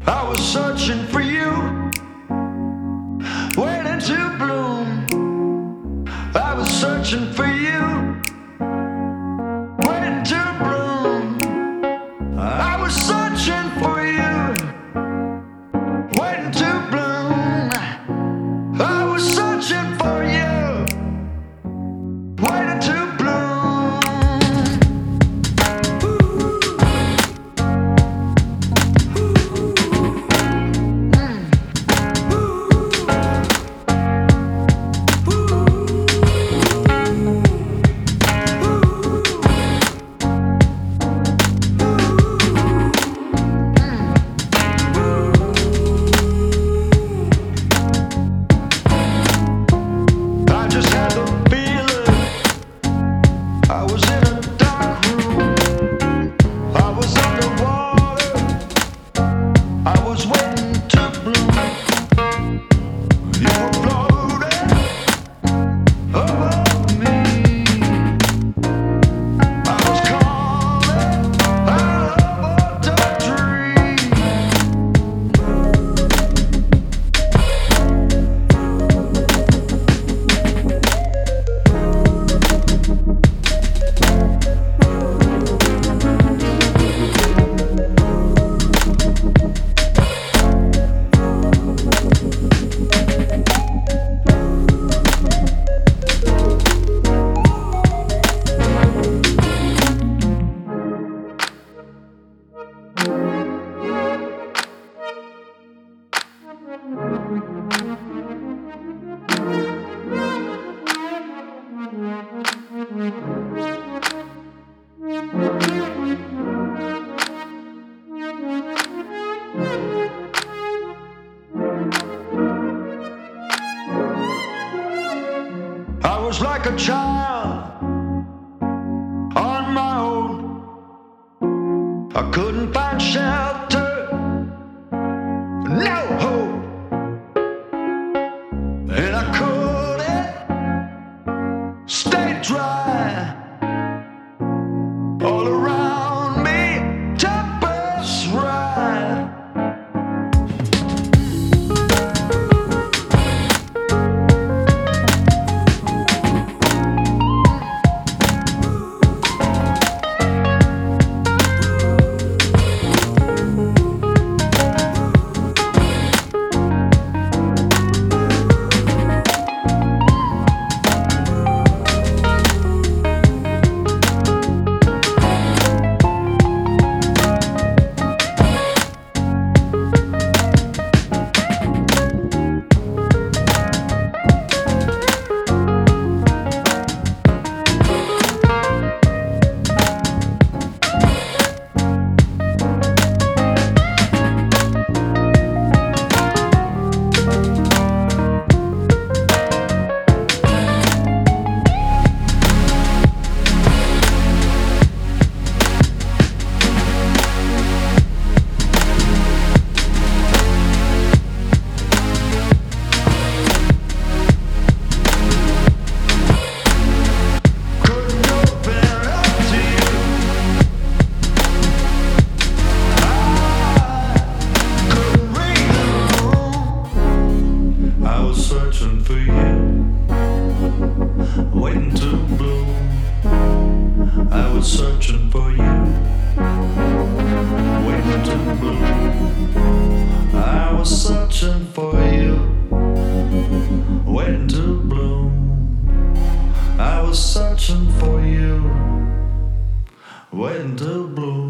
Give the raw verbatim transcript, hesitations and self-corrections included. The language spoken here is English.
I was searching for you, waiting to bloom. I was searching for you, waiting to bloom. I was searching for you, waiting to bloom. I was searching for you, waiting to bloom. I was like a child on my own. I couldn't find shelter, no hope, and I couldn't stay dry. All around me, tempest rise. Searching for you, waiting to bloom. I was searching for you, waiting to bloom. I was searching for you, waiting to bloom. I was searching for you, waiting to bloom.